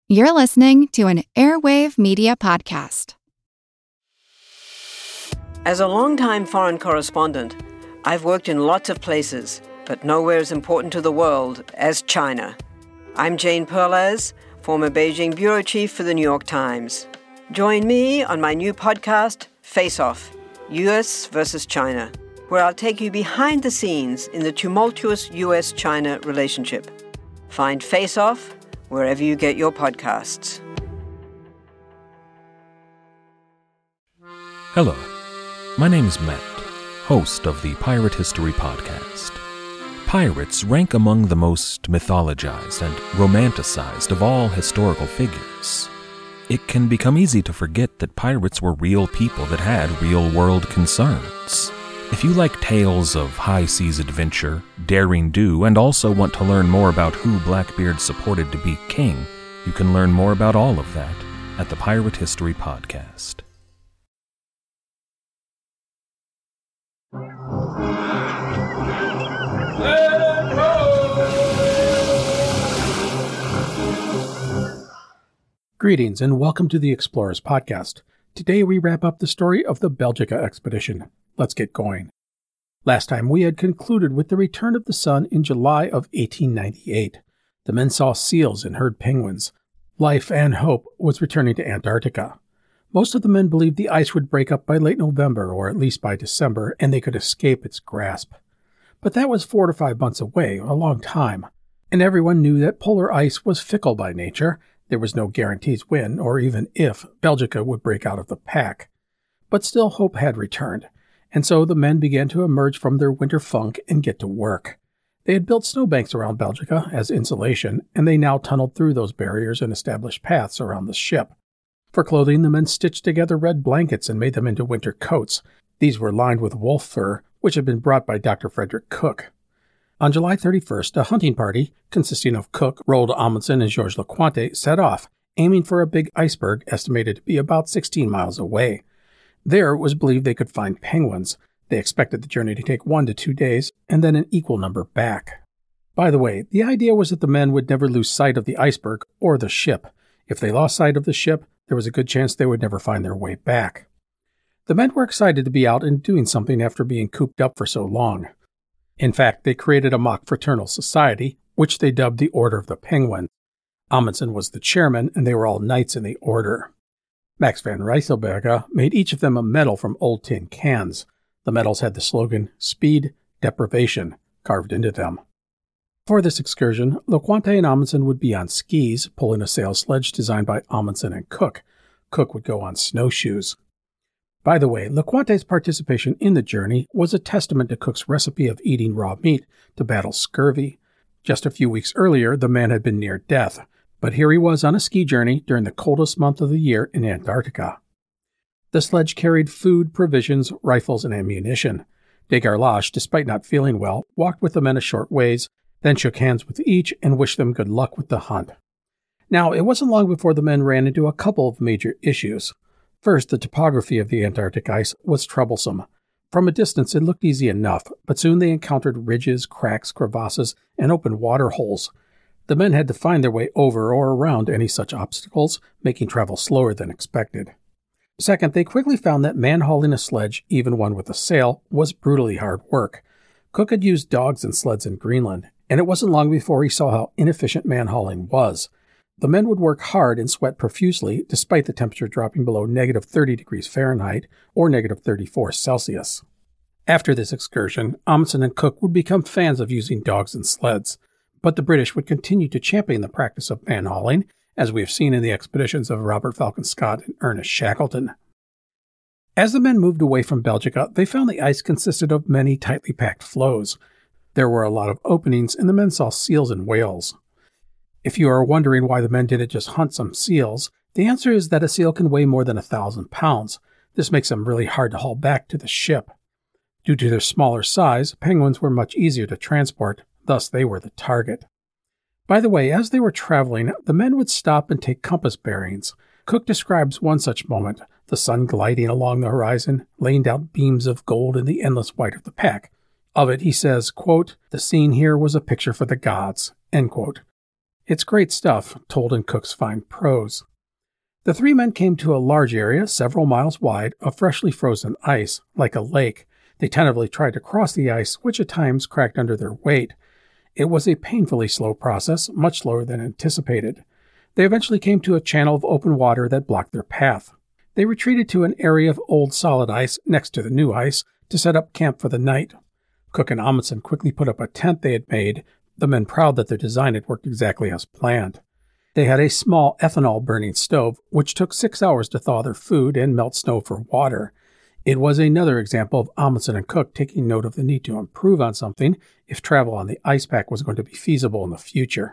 You're listening to an Airwave Media Podcast. As a longtime foreign correspondent, I've worked in lots of places, but nowhere as important to the world as China. I'm Jane Perlez, former Beijing bureau chief for the New York Times. Join me on my new podcast, Face Off, U.S. versus China, where I'll take you behind the scenes in the tumultuous U.S.-China relationship. Find Face Off wherever you get your podcasts. Hello, my name is Matt, host of the Pirate History Podcast. Pirates rank among the most mythologized and romanticized of all historical figures. It can become easy to forget that pirates were real people that had real-world concerns. If you like tales of high-seas adventure, daring do, and also want to learn more about who Blackbeard supported to be king, you can learn more about all of that at the Pirate History Podcast. Greetings and welcome to the Explorers Podcast. Today we wrap up the story of the Belgica expedition. Let's get going. Last time we had concluded with the return of the sun in July of 1898. The men saw seals and heard penguins. Life and hope was returning to Antarctica. Most of the men believed the ice would break up by late November or at least by December and they could escape its grasp. But that was 4 to 5 months away, a long time. And everyone knew that polar ice was fickle by nature. There was no guarantees when, or even if, Belgica would break out of the pack. But still hope had returned, and so the men began to emerge from their winter funk and get to work. They had built snowbanks around Belgica as insulation, and they now tunneled through those barriers and established paths around the ship. For clothing, the men stitched together red blankets and made them into winter coats. These were lined with wolf fur, which had been brought by Dr. Frederick Cook. On July 31st, a hunting party, consisting of Cook, Roald Amundsen, and Georges Lecointre, set off, aiming for a big iceberg estimated to be about 16 miles away. There it was believed they could find penguins. They expected the journey to take 1 to 2 days, and then an equal number back. By the way, the idea was that the men would never lose sight of the iceberg or the ship. If they lost sight of the ship, there was a good chance they would never find their way back. The men were excited to be out and doing something after being cooped up for so long. In fact, they created a mock fraternal society, which they dubbed the Order of the Penguin. Amundsen was the chairman, and they were all knights in the order. Max van Rysselberghe made each of them a medal from old tin cans. The medals had the slogan, Speed, Deprivation, carved into them. For this excursion, Lecointre and Amundsen would be on skis, pulling a sail sledge designed by Amundsen and Cook. Cook would go on snowshoes. By the way, Lecointre's participation in the journey was a testament to Cook's recipe of eating raw meat to battle scurvy. Just a few weeks earlier, the man had been near death, but here he was on a ski journey during the coldest month of the year in Antarctica. The sledge carried food, provisions, rifles, and ammunition. De Gerlache, despite not feeling well, walked with the men a short ways, then shook hands with each and wished them good luck with the hunt. Now, it wasn't long before the men ran into a couple of major issues. First, the topography of the Antarctic ice was troublesome. From a distance, it looked easy enough, but soon they encountered ridges, cracks, crevasses, and open water holes. The men had to find their way over or around any such obstacles, making travel slower than expected. Second, they quickly found that man-hauling a sledge, even one with a sail, was brutally hard work. Cook had used dogs and sleds in Greenland, and it wasn't long before he saw how inefficient man-hauling was. The men would work hard and sweat profusely, despite the temperature dropping below negative 30 degrees Fahrenheit or negative 34 Celsius. After this excursion, Amundsen and Cook would become fans of using dogs and sleds, but the British would continue to champion the practice of man-hauling, as we have seen in the expeditions of Robert Falcon Scott and Ernest Shackleton. As the men moved away from Belgica, they found the ice consisted of many tightly packed floes. There were a lot of openings, and the men saw seals and whales. If you are wondering why the men didn't just hunt some seals, the answer is that a seal can weigh more than 1,000 pounds. This makes them really hard to haul back to the ship. Due to their smaller size, penguins were much easier to transport, thus they were the target. By the way, as they were traveling, the men would stop and take compass bearings. Cook describes one such moment, the sun gliding along the horizon, laying out beams of gold in the endless white of the pack. Of it, he says, quote, "The scene here was a picture for the gods," end quote. It's great stuff, told in Cook's fine prose. The three men came to a large area, several miles wide, of freshly frozen ice, like a lake. They tentatively tried to cross the ice, which at times cracked under their weight. It was a painfully slow process, much slower than anticipated. They eventually came to a channel of open water that blocked their path. They retreated to an area of old solid ice next to the new ice to set up camp for the night. Cook and Amundsen quickly put up a tent they had made, the men proud that their design had worked exactly as planned. They had a small ethanol-burning stove, which took 6 hours to thaw their food and melt snow for water. It was another example of Amundsen and Cook taking note of the need to improve on something if travel on the ice pack was going to be feasible in the future.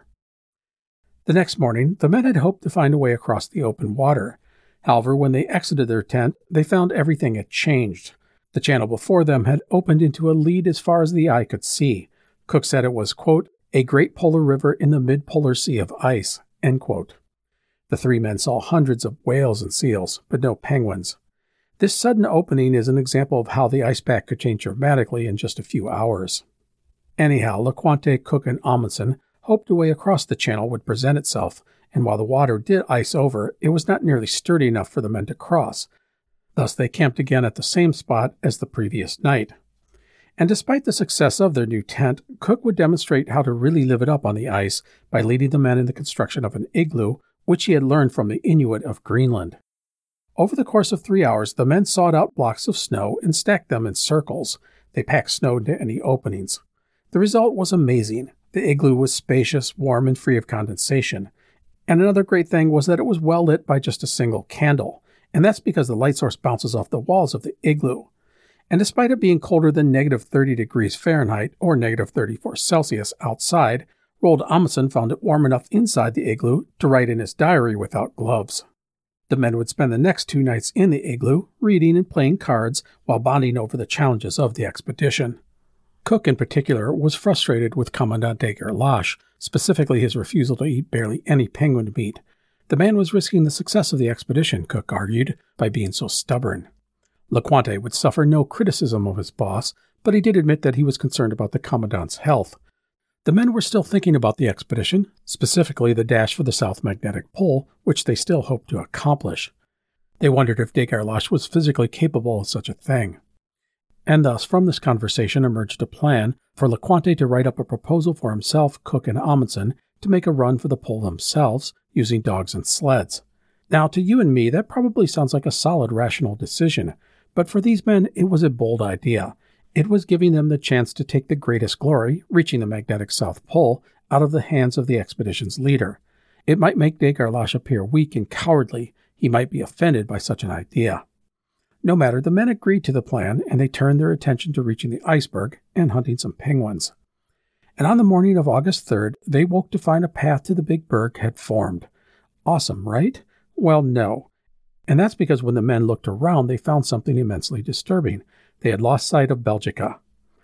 The next morning, the men had hoped to find a way across the open water. However, when they exited their tent, they found everything had changed. The channel before them had opened into a lead as far as the eye could see. Cook said it was, quote, a great polar river in the mid-polar sea of ice, end quote. The three men saw hundreds of whales and seals, but no penguins. This sudden opening is an example of how the ice pack could change dramatically in just a few hours. Anyhow, LeCointre, Cook, and Amundsen hoped a way across the channel would present itself, and while the water did ice over, it was not nearly sturdy enough for the men to cross. Thus they camped again at the same spot as the previous night. And despite the success of their new tent, Cook would demonstrate how to really live it up on the ice by leading the men in the construction of an igloo, which he had learned from the Inuit of Greenland. Over the course of 3 hours, the men sawed out blocks of snow and stacked them in circles. They packed snow into any openings. The result was amazing. The igloo was spacious, warm, and free of condensation. And another great thing was that it was well lit by just a single candle, and that's because the light source bounces off the walls of the igloo. And despite it being colder than negative 30 degrees Fahrenheit or negative 34 Celsius outside, Roald Amundsen found it warm enough inside the igloo to write in his diary without gloves. The men would spend the next 2 nights in the igloo, reading and playing cards while bonding over the challenges of the expedition. Cook, in particular, was frustrated with Commandant de Gerlache, specifically his refusal to eat barely any penguin meat. The man was risking the success of the expedition, Cook argued, by being so stubborn. LeCointre would suffer no criticism of his boss, but he did admit that he was concerned about the Commandant's health. The men were still thinking about the expedition, specifically the dash for the South Magnetic Pole, which they still hoped to accomplish. They wondered if de Gerlache was physically capable of such a thing. And thus, from this conversation emerged a plan for LeCointre to write up a proposal for himself, Cook, and Amundsen to make a run for the pole themselves, using dogs and sleds. Now, to you and me, that probably sounds like a solid, rational decision, but for these men, it was a bold idea. It was giving them the chance to take the greatest glory, reaching the magnetic South Pole, out of the hands of the expedition's leader. It might make de Gerlache appear weak and cowardly. He might be offended by such an idea. No matter, the men agreed to the plan, and they turned their attention to reaching the iceberg and hunting some penguins. And on the morning of August 3rd, they woke to find a path to the Big Berg had formed. Awesome, right? Well, no. And that's because when the men looked around, they found something immensely disturbing. They had lost sight of Belgica.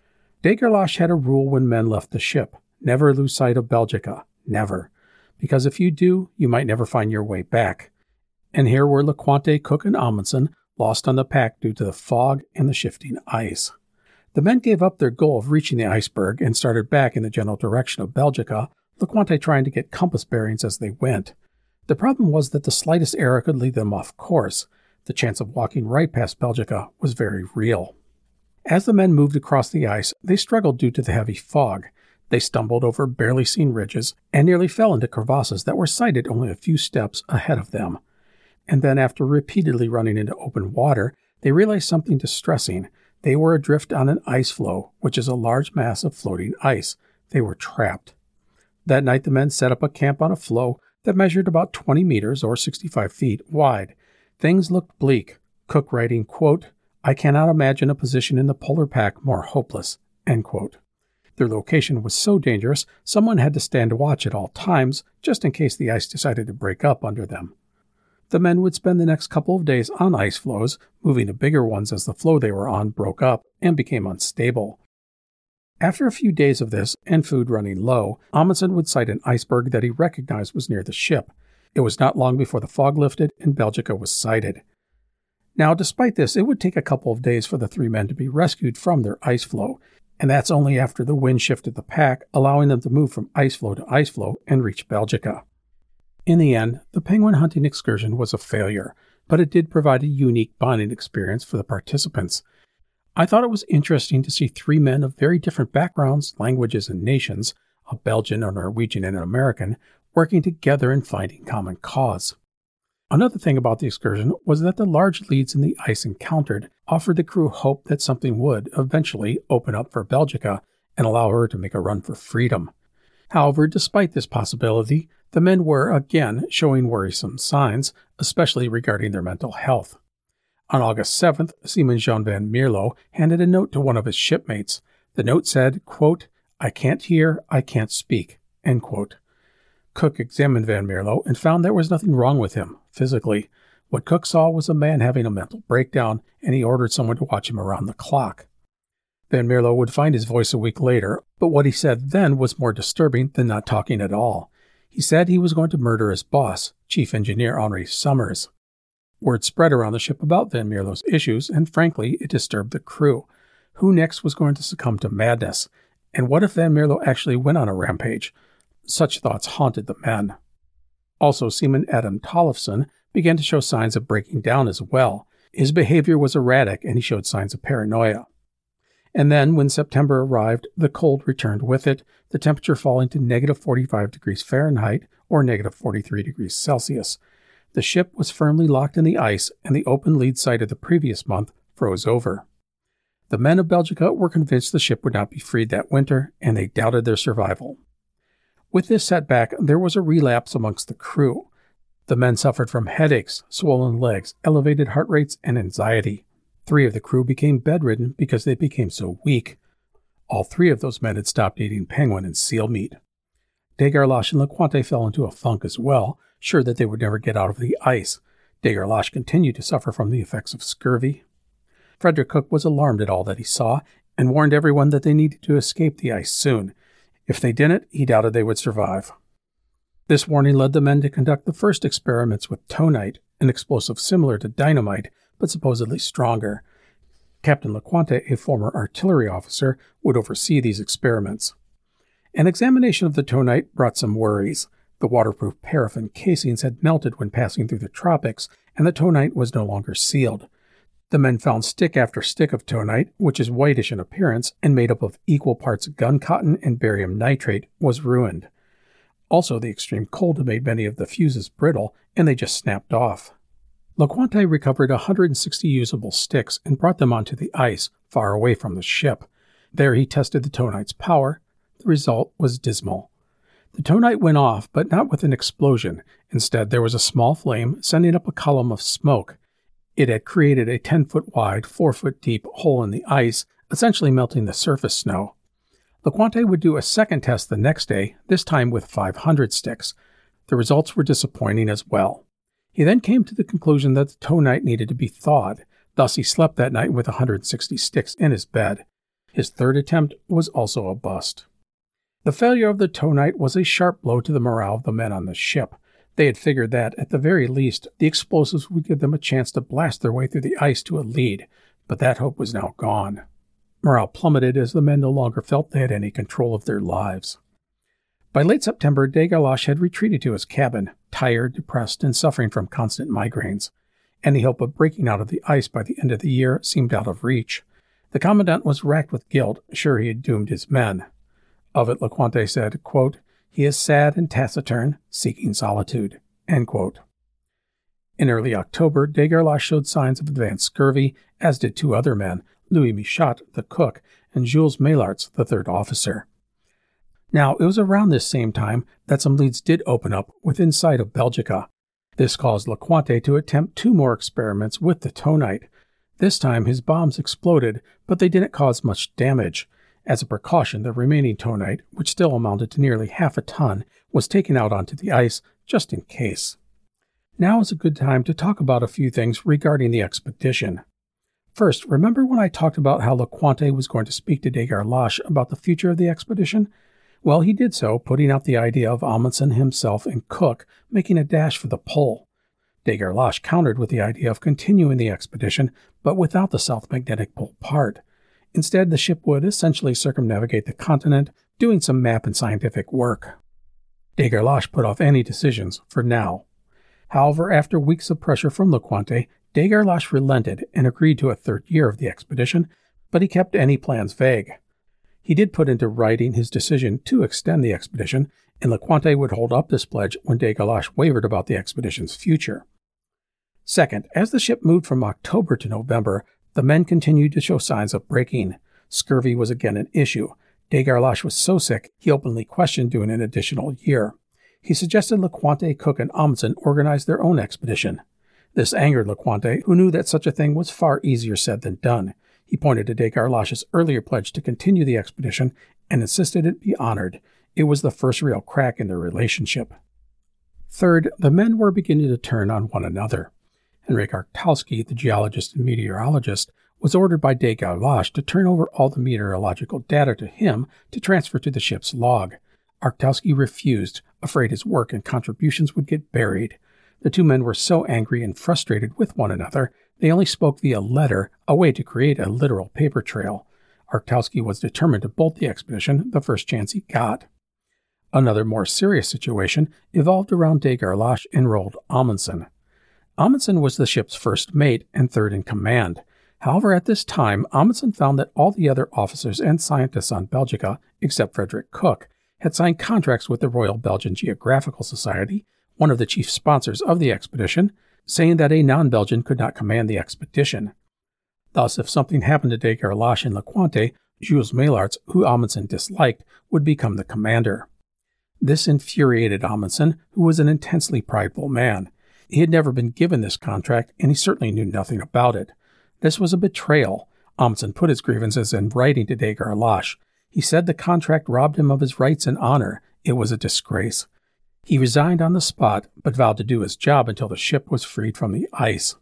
De Gerlache had a rule when men left the ship. Never lose sight of Belgica. Never. Because if you do, you might never find your way back. And here were LeCointre, Cook, and Amundsen, lost on the pack due to the fog and the shifting ice. The men gave up their goal of reaching the iceberg and started back in the general direction of Belgica, LeCointre trying to get compass bearings as they went. The problem was that the slightest error could lead them off course. The chance of walking right past Belgica was very real. As the men moved across the ice, they struggled due to the heavy fog. They stumbled over barely seen ridges and nearly fell into crevasses that were sighted only a few steps ahead of them. And then, after repeatedly running into open water, they realized something distressing. They were adrift on an ice floe, which is a large mass of floating ice. They were trapped. That night, the men set up a camp on a floe that measured about 20 meters or 65 feet wide. Things looked bleak. Cook writing, quote, I cannot imagine a position in the polar pack more hopeless, end quote. Their location was so dangerous, someone had to stand watch at all times, just in case the ice decided to break up under them. The men would spend the next couple of days on ice floes, moving to bigger ones as the floe they were on broke up and became unstable. After a few days of this, and food running low, Amundsen would sight an iceberg that he recognized was near the ship. It was not long before the fog lifted and Belgica was sighted. Now, despite this, it would take a couple of days for the three men to be rescued from their ice floe. and that's only after the wind shifted the pack, allowing them to move from ice floe to ice floe and reach Belgica. In the end, the penguin hunting excursion was a failure, but it did provide a unique bonding experience for the participants. I thought it was interesting to see three men of very different backgrounds, languages, and nations, a Belgian, a Norwegian, and an American, working together and finding common cause. Another thing about the excursion was that the large leads in the ice encountered offered the crew hope that something would eventually open up for Belgica and allow her to make a run for freedom. However, despite this possibility, the men were again showing worrisome signs, especially regarding their mental health. On August 7th, Seaman Jean van Mierlo handed a note to one of his shipmates. The note said, quote, "I can't hear, I can't speak," end quote. Cook examined Van Mierlo and found there was nothing wrong with him, physically. What Cook saw was a man having a mental breakdown, and he ordered someone to watch him around the clock. Van Mierlo would find his voice a week later, but what he said then was more disturbing than not talking at all. He said he was going to murder his boss, Chief Engineer Henri Summers. Word spread around the ship about Van Mierlo's issues, and frankly, it disturbed the crew. Who next was going to succumb to madness? And what if Van Mierlo actually went on a rampage? Such thoughts haunted the men. Also, Seaman Adam Tollefson began to show signs of breaking down as well. His behavior was erratic, and he showed signs of paranoia. And then, when September arrived, the cold returned with it, the temperature falling to negative 45 degrees Fahrenheit or negative 43 degrees Celsius. The ship was firmly locked in the ice, and the open lead site of the previous month froze over. The men of Belgica were convinced the ship would not be freed that winter, and they doubted their survival. With this setback, there was a relapse amongst the crew. The men suffered from headaches, swollen legs, elevated heart rates, and anxiety. 3 of the crew became bedridden because they became so weak. All 3 of those men had stopped eating penguin and seal meat. Degarlache and LeCointre fell into a funk as well, sure that they would never get out of the ice. Degarlache continued to suffer from the effects of scurvy. Frederick Cook was alarmed at all that he saw and warned everyone that they needed to escape the ice soon. If they didn't, he doubted they would survive. This warning led the men to conduct the first experiments with tonite, an explosive similar to dynamite, but supposedly stronger. Captain LeCointre, a former artillery officer, would oversee these experiments. An examination of the tonite brought some worries. The waterproof paraffin casings had melted when passing through the tropics, and the tonite was no longer sealed. The men found stick after stick of tonite, which is whitish in appearance and made up of equal parts gun cotton and barium nitrate, was ruined. Also, the extreme cold made many of the fuses brittle, and they just snapped off. LeCointre recovered 160 usable sticks and brought them onto the ice, far away from the ship. There he tested the tonite's power. The result was dismal. The tonite went off, but not with an explosion. Instead, there was a small flame sending up a column of smoke. It had created a 10-foot wide, 4-foot deep hole in the ice, essentially melting the surface snow. LeCointre would do a second test the next day, this time with 500 sticks. The results were disappointing as well. He then came to the conclusion that the tonite needed to be thawed. Thus, he slept that night with 160 sticks in his bed. His third attempt was also a bust. The failure of the tonite was a sharp blow to the morale of the men on the ship. They had figured that, at the very least, the explosives would give them a chance to blast their way through the ice to a lead, but that hope was now gone. Morale plummeted as the men no longer felt they had any control of their lives. By late September, Degarlache had retreated to his cabin, tired, depressed, and suffering from constant migraines. Any hope of breaking out of the ice by the end of the year seemed out of reach. The commandant was racked with guilt, sure he had doomed his men. Of it, LeCointre said, quote, "He is sad and taciturn, seeking solitude," end quote. In early October, Degarlache showed signs of advanced scurvy, as did 2 other men, Louis Michat, the cook, and Jules Maillarts, the 3rd officer. Now, it was around this same time that some leads did open up within sight of Belgica. This caused LeCointre to attempt 2 more experiments with the tonite. This time, his bombs exploded, but they didn't cause much damage. As a precaution, the remaining tonite, which still amounted to nearly half a ton, was taken out onto the ice just in case. Now is a good time to talk about a few things regarding the expedition. First, remember when I talked about how LeCointre was going to speak to Degarlache about the future of the expedition? Well, he did so, putting out the idea of Amundsen himself and Cook making a dash for the pole. Degarlache countered with the idea of continuing the expedition, but without the South Magnetic Pole part. Instead, the ship would essentially circumnavigate the continent, doing some map and scientific work. De Gerlache put off any decisions for now. However, after weeks of pressure from LeCointre, de Gerlache relented and agreed to a third year of the expedition, but he kept any plans vague. He did put into writing his decision to extend the expedition, and LeCointre would hold up this pledge when de Gerlache wavered about the expedition's future. Second, as the ship moved from October to November, the men continued to show signs of breaking. Scurvy was again an issue. De Gerlache was so sick, he openly questioned doing an additional year. He suggested LeCointre, Cook, and Amundsen organize their own expedition. This angered LeCointre, who knew that such a thing was far easier said than done. He pointed to de Gerlache's earlier pledge to continue the expedition and insisted it be honored. It was the first real crack in their relationship. Third, the men were beginning to turn on one another. Henryk Arctowski, the geologist and meteorologist, was ordered by de Gerlache to turn over all the meteorological data to him to transfer to the ship's log. Arctowski refused, afraid his work and contributions would get buried. The two men were so angry and frustrated with one another, they only spoke via letter, a way to create a literal paper trail. Arctowski was determined to bolt the expedition the first chance he got. Another more serious situation evolved around de Gerlache enrolled Amundsen. Amundsen was the ship's first mate and third in command. However, at this time, Amundsen found that all the other officers and scientists on Belgica, except Frederick Cook, had signed contracts with the Royal Belgian Geographical Society, one of the chief sponsors of the expedition, saying that a non-Belgian could not command the expedition. Thus, if something happened to de Gerlache and LeCointre, Jules Maillarts, who Amundsen disliked, would become the commander. This infuriated Amundsen, who was an intensely prideful man. He had never been given this contract, and he certainly knew nothing about it. This was a betrayal. Amundsen put his grievances in writing to de Gerlache. He said the contract robbed him of his rights and honor. It was a disgrace. He resigned on the spot, but vowed to do his job until the ship was freed from the ice.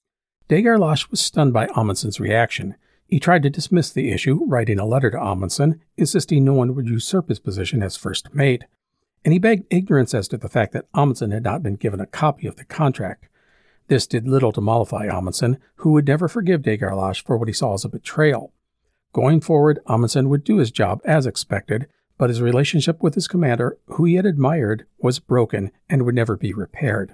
De Gerlache was stunned by Amundsen's reaction. He tried to dismiss the issue, writing a letter to Amundsen, insisting no one would usurp his position as first mate. And he begged ignorance as to the fact that Amundsen had not been given a copy of the contract. This did little to mollify Amundsen, who would never forgive de Gerlache for what he saw as a betrayal. Going forward, Amundsen would do his job as expected, but his relationship with his commander, who he had admired, was broken and would never be repaired.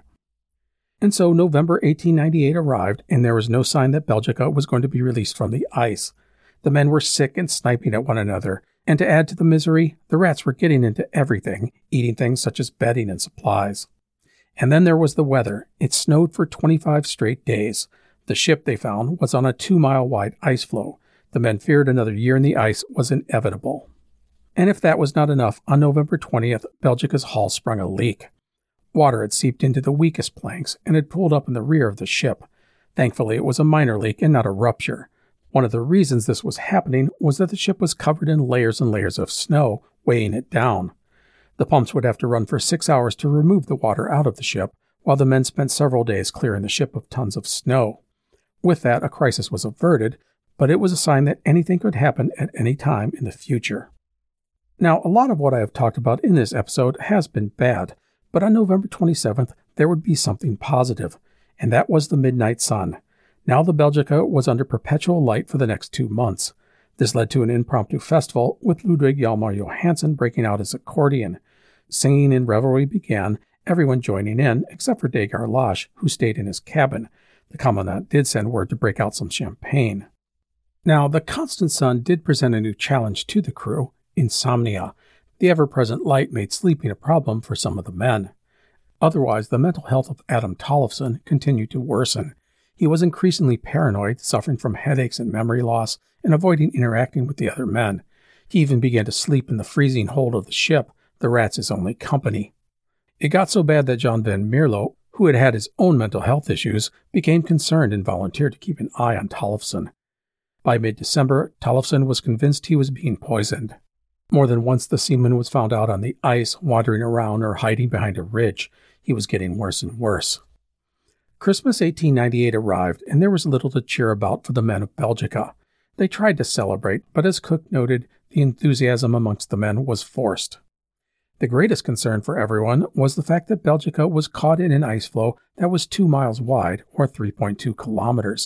And so November 1898 arrived, and there was no sign that Belgica was going to be released from the ice. The men were sick and sniping at one another, and to add to the misery, the rats were getting into everything, eating things such as bedding and supplies. And then there was the weather. It snowed for 25 straight days. The ship, they found, was on a 2-mile-wide ice floe. The men feared another year in the ice was inevitable. And if that was not enough, on November 20th, Belgica's hull sprung a leak. Water had seeped into the weakest planks and had pooled up in the rear of the ship. Thankfully, it was a minor leak and not a rupture. One of the reasons this was happening was that the ship was covered in layers and layers of snow, weighing it down. The pumps would have to run for 6 hours to remove the water out of the ship, while the men spent several days clearing the ship of tons of snow. With that, a crisis was averted, but it was a sign that anything could happen at any time in the future. Now, a lot of what I have talked about in this episode has been bad, but on November 27th, there would be something positive, and that was the midnight sun. Now the Belgica was under perpetual light for the next 2 months. This led to an impromptu festival, with Ludwig Hjalmar Johansen breaking out his accordion. Singing and revelry began, everyone joining in, except for de Gerlache, who stayed in his cabin. The commandant did send word to break out some champagne. Now, the constant sun did present a new challenge to the crew: insomnia. The ever-present light made sleeping a problem for some of the men. Otherwise, the mental health of Adam Tollefson continued to worsen. He was increasingly paranoid, suffering from headaches and memory loss, and avoiding interacting with the other men. He even began to sleep in the freezing hold of the ship, the rats his only company. It got so bad that John van Mierlo, who had had his own mental health issues, became concerned and volunteered to keep an eye on Tollefson. By mid-December, Tollefson was convinced he was being poisoned. More than once the seaman was found out on the ice, wandering around or hiding behind a ridge. He was getting worse and worse. Christmas 1898 arrived, and there was little to cheer about for the men of Belgica. They tried to celebrate, but as Cook noted, the enthusiasm amongst the men was forced. The greatest concern for everyone was the fact that Belgica was caught in an ice floe that was 2 miles wide, or 3.2 kilometers.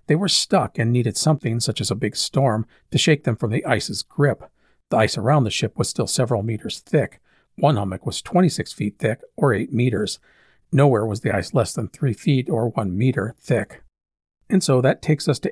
They were stuck and needed something, such as a big storm, to shake them from the ice's grip. The ice around the ship was still several meters thick. One hummock was 26 feet thick, or 8 meters. Nowhere was the ice less than 3 feet, or 1 meter, thick. And so that takes us to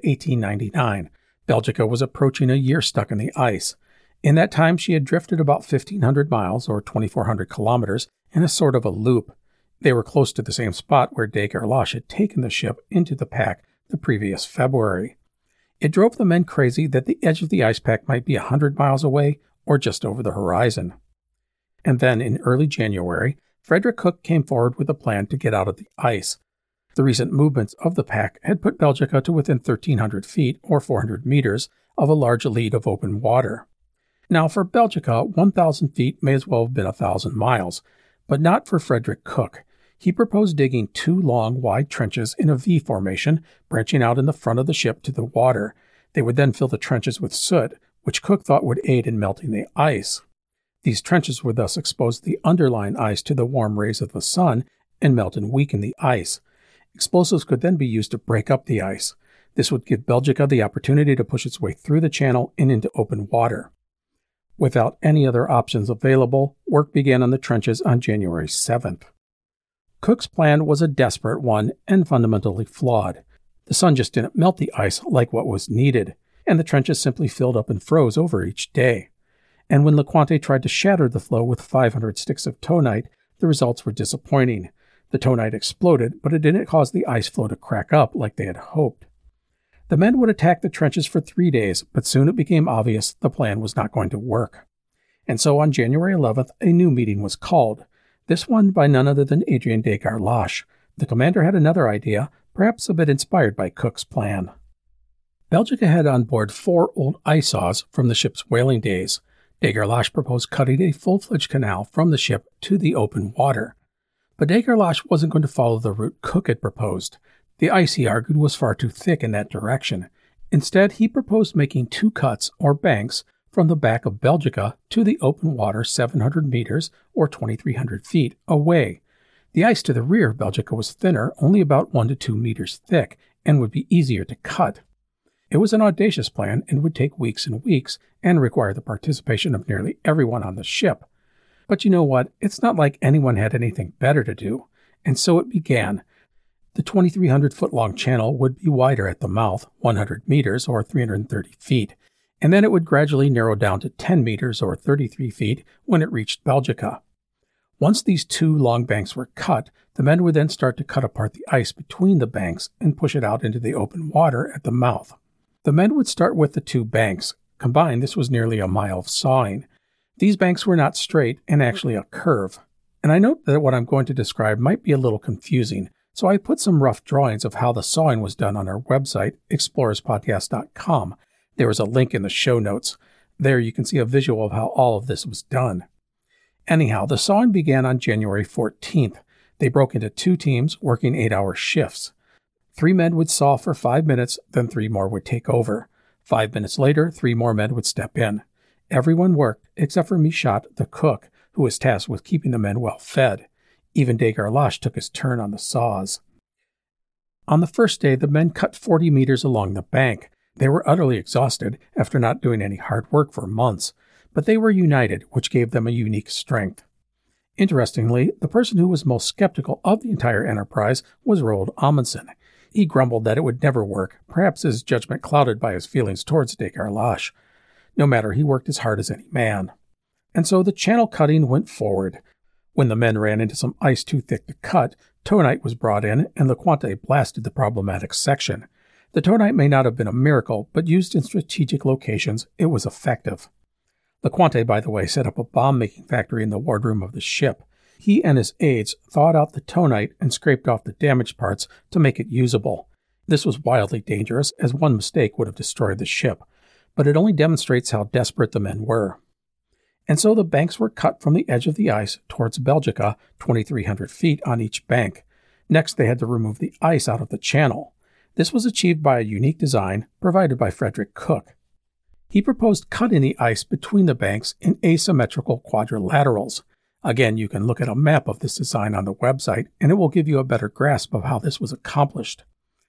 1899. Belgica was approaching a year stuck in the ice. In that time, she had drifted about 1,500 miles, or 2,400 kilometers, in a sort of a loop. They were close to the same spot where de Gerlache had taken the ship into the pack the previous February. It drove the men crazy that the edge of the ice pack might be 100 miles away or just over the horizon. And then, in early January, Frederick Cook came forward with a plan to get out of the ice. The recent movements of the pack had put Belgica to within 1,300 feet, or 400 meters, of a large lead of open water. Now, for Belgica, 1,000 feet may as well have been 1,000 miles, but not for Frederick Cook. He proposed digging 2 long, wide trenches in a V formation, branching out in the front of the ship to the water. They would then fill the trenches with soot, which Cook thought would aid in melting the ice. These trenches would thus expose the underlying ice to the warm rays of the sun and melt and weaken the ice. Explosives could then be used to break up the ice. This would give Belgica the opportunity to push its way through the channel and into open water. Without any other options available, work began on the trenches on January 7th. Cook's plan was a desperate one and fundamentally flawed. The sun just didn't melt the ice like what was needed, and the trenches simply filled up and froze over each day. And when LeCointre tried to shatter the flow with 500 sticks of tonite, the results were disappointing. The tonite exploded, but it didn't cause the ice flow to crack up like they had hoped. The men would attack the trenches for 3 days, but soon it became obvious the plan was not going to work. And so on January 11th, a new meeting was called. This one by none other than Adrien de Gerlache. The commander had another idea, perhaps a bit inspired by Cook's plan. Belgica had on board 4 old ice saws from the ship's whaling days. De Gerlache proposed cutting a full-fledged canal from the ship to the open water. But de Gerlache wasn't going to follow the route Cook had proposed. The ice, he argued, was far too thick in that direction. Instead, he proposed making 2 cuts, or banks, from the back of Belgica to the open water 700 meters, or 2,300 feet, away. The ice to the rear of Belgica was thinner, only about 1 to 2 meters thick, and would be easier to cut. It was an audacious plan and would take weeks and weeks, and require the participation of nearly everyone on the ship. But you know what? It's not like anyone had anything better to do. And so it began. The 2,300-foot-long channel would be wider at the mouth, 100 meters, or 330 feet, and then it would gradually narrow down to 10 meters, or 33 feet, when it reached Belgica. Once these 2 long banks were cut, the men would then start to cut apart the ice between the banks and push it out into the open water at the mouth. The men would start with the 2 banks. Combined, this was nearly a mile of sawing. These banks were not straight and actually a curve. And I note that what I'm going to describe might be a little confusing, so I put some rough drawings of how the sawing was done on our website, explorerspodcast.com. There is a link in the show notes. There you can see a visual of how all of this was done. Anyhow, the sawing began on January 14th. They broke into 2 teams, working 8-hour shifts. 3 men would saw for 5 minutes, then 3 more would take over. 5 minutes later, 3 more men would step in. Everyone worked, except for Michaud, the cook, who was tasked with keeping the men well fed. Even de Gerlache took his turn on the saws. On the first day, the men cut 40 meters along the bank. They were utterly exhausted after not doing any hard work for months, but they were united, which gave them a unique strength. Interestingly, the person who was most skeptical of the entire enterprise was Roald Amundsen. He grumbled that it would never work, perhaps his judgment clouded by his feelings towards de Gerlache. No matter, he worked as hard as any man. And so the channel cutting went forward. When the men ran into some ice too thick to cut, tonite was brought in, and LeCointre blasted the problematic section. The tonite may not have been a miracle, but used in strategic locations, it was effective. LeCointre, by the way, set up a bomb-making factory in the wardroom of the ship. He and his aides thawed out the tonite and scraped off the damaged parts to make it usable. This was wildly dangerous, as one mistake would have destroyed the ship, but it only demonstrates how desperate the men were. And so the banks were cut from the edge of the ice towards Belgica, 2,300 feet on each bank. Next, they had to remove the ice out of the channel. This was achieved by a unique design provided by Frederick Cook. He proposed cutting the ice between the banks in asymmetrical quadrilaterals. Again, you can look at a map of this design on the website, and it will give you a better grasp of how this was accomplished.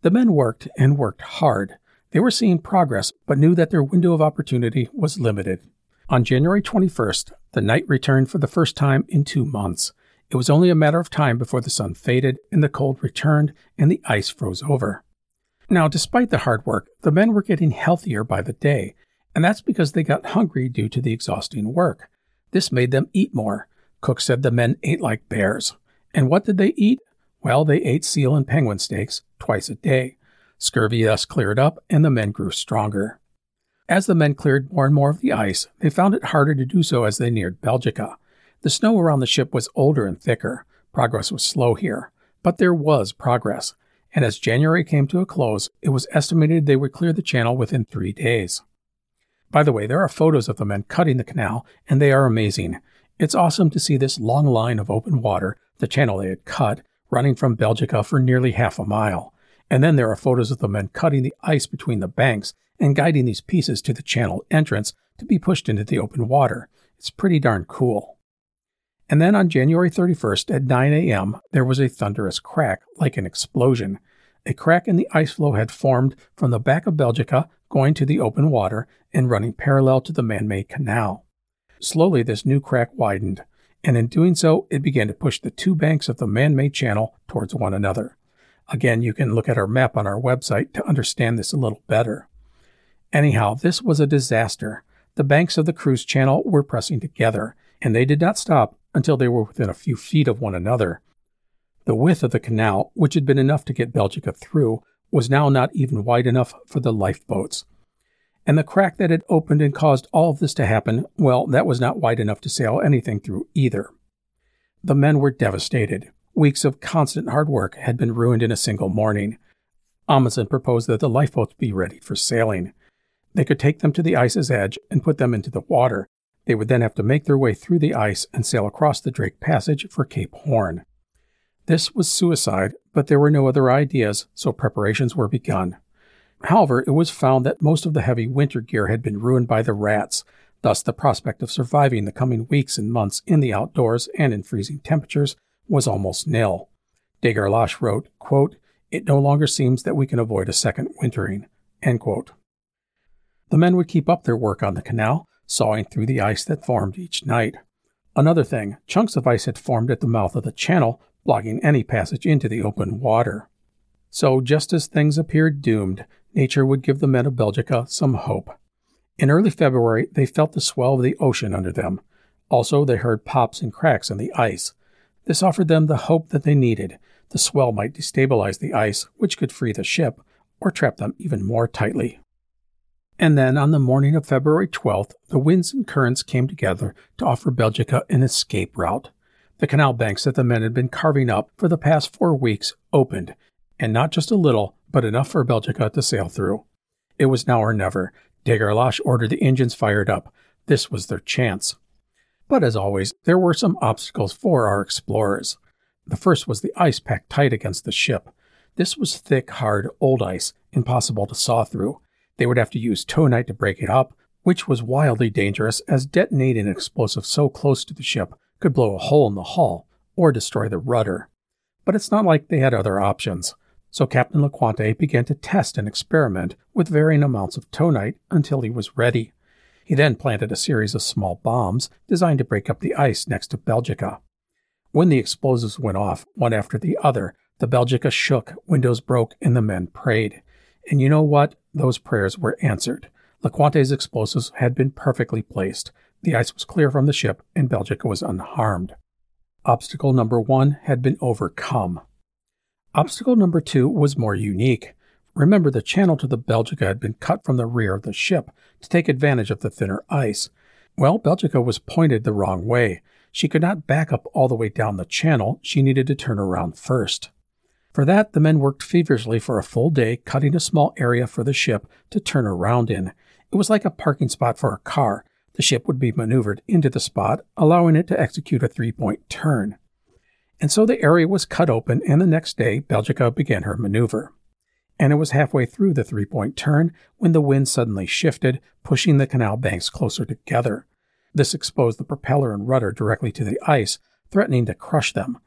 The men worked and worked hard. They were seeing progress, but knew that their window of opportunity was limited. On January 21st, the night returned for the first time in 2 months. It was only a matter of time before the sun faded and the cold returned and the ice froze over. Now, despite the hard work, the men were getting healthier by the day, and that's because they got hungry due to the exhausting work. This made them eat more. Cook said the men ate like bears. And what did they eat? Well, they ate seal and penguin steaks twice a day. Scurvy thus cleared up, and the men grew stronger. As the men cleared more and more of the ice, they found it harder to do so as they neared Belgica. The snow around the ship was older and thicker. Progress was slow here, but there was progress. And as January came to a close, it was estimated they would clear the channel within 3 days. By the way, there are photos of the men cutting the canal, and they are amazing. It's awesome to see this long line of open water, the channel they had cut, running from Belgica for nearly half a mile. And then there are photos of the men cutting the ice between the banks and guiding these pieces to the channel entrance to be pushed into the open water. It's pretty darn cool. And then on January 31st at 9 a.m., there was a thunderous crack, like an explosion. A crack in the ice floe had formed from the back of Belgica, going to the open water and running parallel to the man-made canal. Slowly, this new crack widened, and in doing so, it began to push the 2 banks of the man-made channel towards one another. Again, you can look at our map on our website to understand this a little better. Anyhow, this was a disaster. The banks of the cruise channel were pressing together, and they did not stop until they were within a few feet of one another. The width of the canal, which had been enough to get Belgica through, was now not even wide enough for the lifeboats. And the crack that had opened and caused all of this to happen, well, that was not wide enough to sail anything through either. The men were devastated. Weeks of constant hard work had been ruined in a single morning. Amundsen proposed that the lifeboats be ready for sailing. They could take them to the ice's edge and put them into the water. They would then have to make their way through the ice and sail across the Drake Passage for Cape Horn. This was suicide, but there were no other ideas, so preparations were begun. However, it was found that most of the heavy winter gear had been ruined by the rats. Thus, the prospect of surviving the coming weeks and months in the outdoors and in freezing temperatures was almost nil. De Gerlache wrote, quote, "It no longer seems that we can avoid a second wintering," end quote. The men would keep up their work on the canal, sawing through the ice that formed each night. Another thing, chunks of ice had formed at the mouth of the channel, blocking any passage into the open water. So, just as things appeared doomed, nature would give the men of Belgica some hope. In early February, they felt the swell of the ocean under them. Also, they heard pops and cracks in the ice. This offered them the hope that they needed. The swell might destabilize the ice, which could free the ship, or trap them even more tightly. And then, on the morning of February 12th, the winds and currents came together to offer Belgica an escape route. The canal banks that the men had been carving up for the past 4 weeks opened, and not just a little, but enough for Belgica to sail through. It was now or never. De Gerlache ordered the engines fired up. This was their chance. But as always, there were some obstacles for our explorers. The first was the ice packed tight against the ship. This was thick, hard, old ice, impossible to saw through. They would have to use tonite to break it up, which was wildly dangerous, as detonating an explosive so close to the ship could blow a hole in the hull or destroy the rudder. But it's not like they had other options. So Captain LeCointre began to test and experiment with varying amounts of tonite until he was ready. He then planted a series of small bombs designed to break up the ice next to Belgica. When the explosives went off, one after the other, the Belgica shook, windows broke, and the men prayed. And you know what? Those prayers were answered. LeCointre's explosives had been perfectly placed. The ice was clear from the ship, and Belgica was unharmed. Obstacle number 1 had been overcome. Obstacle number 2 was more unique. Remember, the channel to the Belgica had been cut from the rear of the ship to take advantage of the thinner ice. Well, Belgica was pointed the wrong way. She could not back up all the way down the channel. She needed to turn around first. For that, the men worked feverishly for a full day, cutting a small area for the ship to turn around in. It was like a parking spot for a car. The ship would be maneuvered into the spot, allowing it to execute a 3-point turn. And so the area was cut open, and the next day, Belgica began her maneuver. And it was halfway through the 3-point turn when the wind suddenly shifted, pushing the canal banks closer together. This exposed the propeller and rudder directly to the ice, threatening to crush them.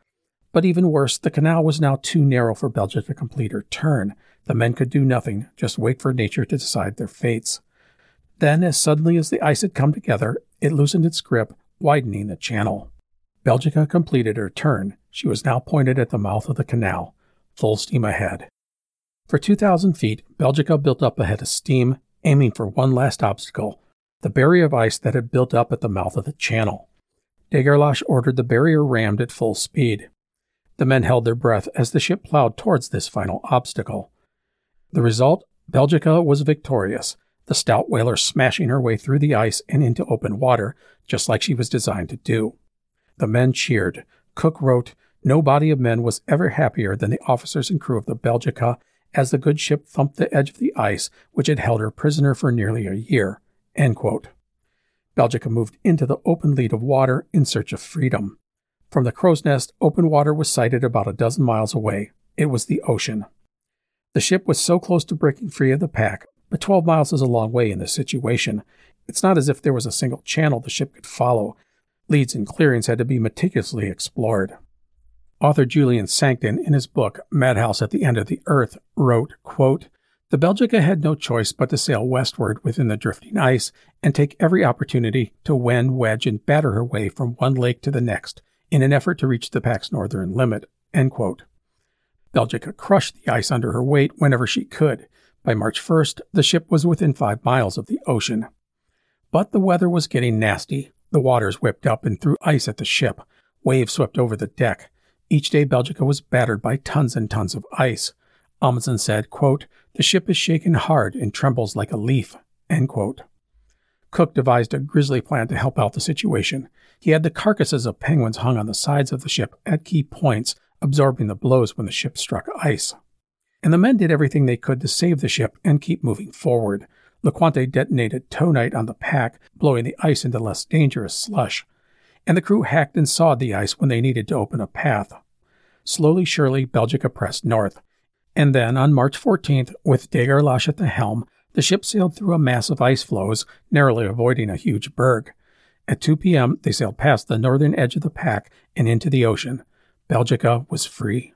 But even worse, the canal was now too narrow for Belgica to complete her turn. The men could do nothing, just wait for nature to decide their fates. Then, as suddenly as the ice had come together, it loosened its grip, widening the channel. Belgica completed her turn. She was now pointed at the mouth of the canal, full steam ahead. For 2,000 feet, Belgica built up ahead of steam, aiming for one last obstacle, the barrier of ice that had built up at the mouth of the channel. De Gerlache ordered the barrier rammed at full speed. The men held their breath as the ship plowed towards this final obstacle. The result? Belgica was victorious, the stout whaler smashing her way through the ice and into open water, just like she was designed to do. The men cheered. Cook wrote, "No body of men was ever happier than the officers and crew of the Belgica as the good ship thumped the edge of the ice which had held her prisoner for nearly a year." End quote. Belgica moved into the open lead of water in search of freedom. From the crow's nest, open water was sighted about a dozen miles away. It was the ocean. The ship was so close to breaking free of the pack, but 12 miles is a long way in this situation. It's not as if there was a single channel the ship could follow. Leads and clearings had to be meticulously explored. Author Julian Sancton, in his book Madhouse at the End of the Earth, wrote, quote, "The Belgica had no choice but to sail westward within the drifting ice and take every opportunity to wend, wedge, and batter her way from one lake to the next in an effort to reach the pack's northern limit." End quote. Belgica crushed the ice under her weight whenever she could. By March 1st, the ship was within 5 miles of the ocean. But the weather was getting nasty. The waters whipped up and threw ice at the ship. Waves swept over the deck. Each day Belgica was battered by tons and tons of ice. Amundsen said, quote, "The ship is shaken hard and trembles like a leaf." End quote. Cook devised a grisly plan to help out the situation. He had the carcasses of penguins hung on the sides of the ship at key points, absorbing the blows when the ship struck ice. And the men did everything they could to save the ship and keep moving forward. LeCointre detonated tonite on the pack, blowing the ice into less dangerous slush. And the crew hacked and sawed the ice when they needed to open a path. Slowly, surely, Belgica pressed north. And then, on March 14th, with De Gerlache at the helm, the ship sailed through a mass of ice floes, narrowly avoiding a huge berg. At 2 p.m., they sailed past the northern edge of the pack and into the ocean. Belgica was free.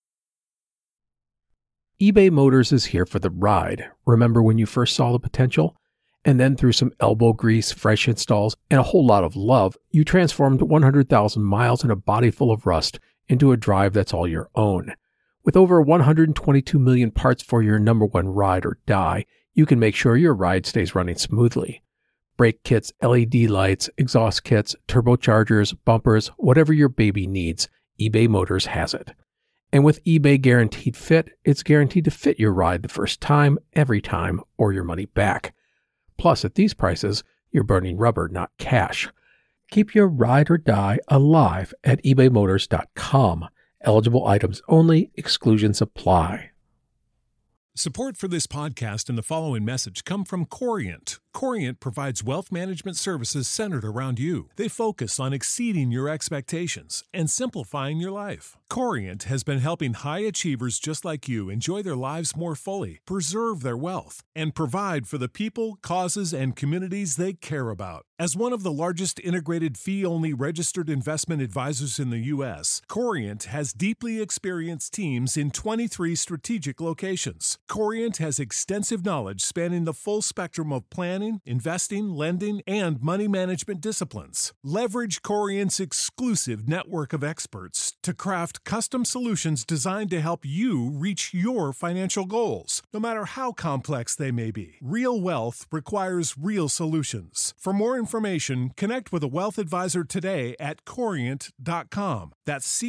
eBay Motors is here for the ride. Remember when you first saw the potential? And then through some elbow grease, fresh installs, and a whole lot of love, you transformed 100,000 miles and a body full of rust into a drive that's all your own. With over 122 million parts for your number one ride or die, you can make sure your ride stays running smoothly. Brake kits, LED lights, exhaust kits, turbochargers, bumpers, whatever your baby needs, eBay Motors has it. And with eBay Guaranteed Fit, it's guaranteed to fit your ride the first time, every time, or your money back. Plus, at these prices, you're burning rubber, not cash. Keep your ride or die alive at ebaymotors.com. Eligible items only. Exclusions apply. Support for this podcast and the following message come from Corient. Corient provides wealth management services centered around you. They focus on exceeding your expectations and simplifying your life. Corient has been helping high achievers just like you enjoy their lives more fully, preserve their wealth, and provide for the people, causes, and communities they care about. As one of the largest integrated fee-only registered investment advisors in the U.S., Corient has deeply experienced teams in 23 strategic locations. Corient has extensive knowledge spanning the full spectrum of planning, investing, lending, and money management disciplines. Leverage Corient's exclusive network of experts to craft custom solutions designed to help you reach your financial goals, no matter how complex they may be. Real wealth requires real solutions. For more information, connect with a wealth advisor today at Corient.com. That's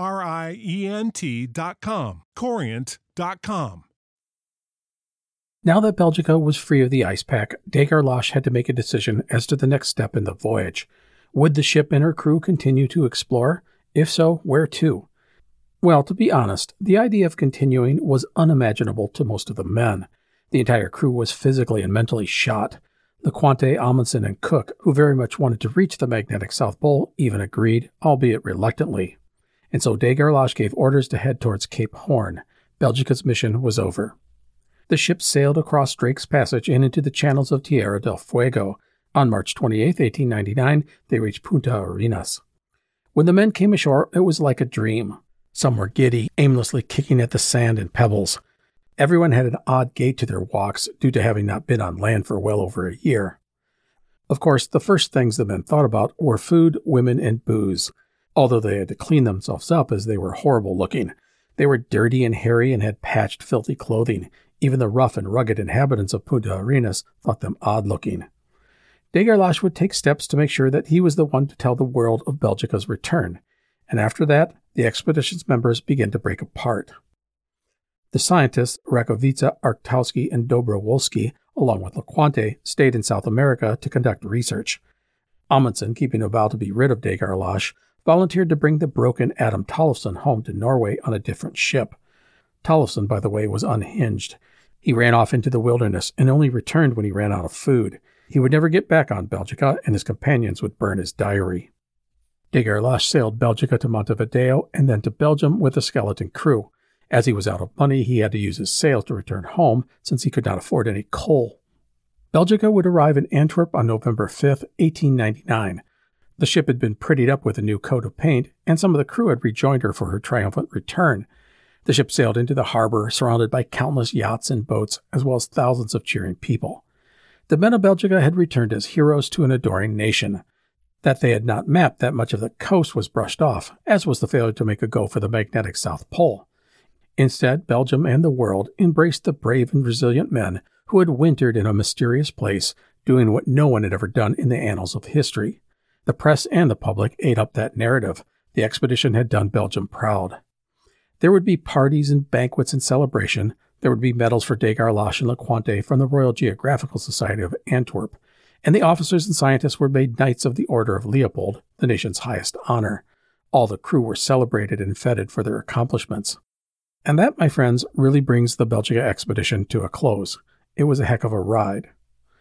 Corient.com. Corient.com. Now that Belgica was free of the ice pack, De Gerlache had to make a decision as to the next step in the voyage. Would the ship and her crew continue to explore? If so, where to? Well, to be honest, the idea of continuing was unimaginable to most of the men. The entire crew was physically and mentally shot. LeCointre, Amundsen, and Cook, who very much wanted to reach the magnetic South Pole, even agreed, albeit reluctantly. And so De Gerlache gave orders to head towards Cape Horn. Belgica's mission was over. The ship sailed across Drake's Passage and into the channels of Tierra del Fuego. On March 28, 1899, they reached Punta Arenas. When the men came ashore, it was like a dream. Some were giddy, aimlessly kicking at the sand and pebbles. Everyone had an odd gait to their walks due to having not been on land for well over a year. Of course, the first things the men thought about were food, women, and booze, although they had to clean themselves up as they were horrible looking. They were dirty and hairy and had patched, filthy clothing. Even the rough and rugged inhabitants of Punta Arenas thought them odd-looking. de Gerlache would take steps to make sure that he was the one to tell the world of Belgica's return, and after that, the expedition's members began to break apart. The scientists, Rakovica, Arctowski, and Dobrowolski, along with LeCointe, stayed in South America to conduct research. Amundsen, keeping a vow to be rid of de Gerlache, volunteered to bring the broken Adam Tollefson home to Norway on a different ship. Tollefson, by the way, was unhinged. He ran off into the wilderness and only returned when he ran out of food. He would never get back on Belgica, and his companions would burn his diary. De Gerlache sailed Belgica to Montevideo and then to Belgium with a skeleton crew. As he was out of money, he had to use his sails to return home since he could not afford any coal. Belgica would arrive in Antwerp on November 5, 1899. The ship had been prettied up with a new coat of paint, and some of the crew had rejoined her for her triumphant return. The ship sailed into the harbor, surrounded by countless yachts and boats, as well as thousands of cheering people. The men of Belgica had returned as heroes to an adoring nation. That they had not mapped that much of the coast was brushed off, as was the failure to make a go for the magnetic South Pole. Instead, Belgium and the world embraced the brave and resilient men who had wintered in a mysterious place, doing what no one had ever done in the annals of history. The press and the public ate up that narrative. The expedition had done Belgium proud. There would be parties and banquets and celebration. There would be medals for de Gerlache and LeCointe from the Royal Geographical Society of Antwerp, and the officers and scientists were made Knights of the Order of Leopold, the nation's highest honor. All the crew were celebrated and feted for their accomplishments. And that, my friends, really brings the Belgica expedition to a close. It was a heck of a ride.